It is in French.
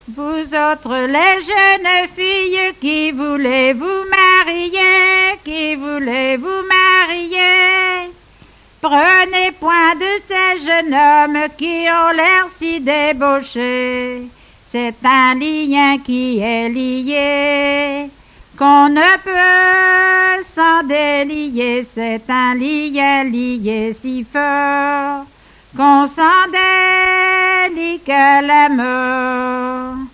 Vous autres les jeunes filles qui voulez vous marier, qui voulez vous marier, prenez point de ces jeunes hommes qui ont l'air si débauchés. C'est un lien qui est lié, qu'on ne peut s'en délier. C'est un lien lié si fort, qu'on s'en délie qu'à la mort.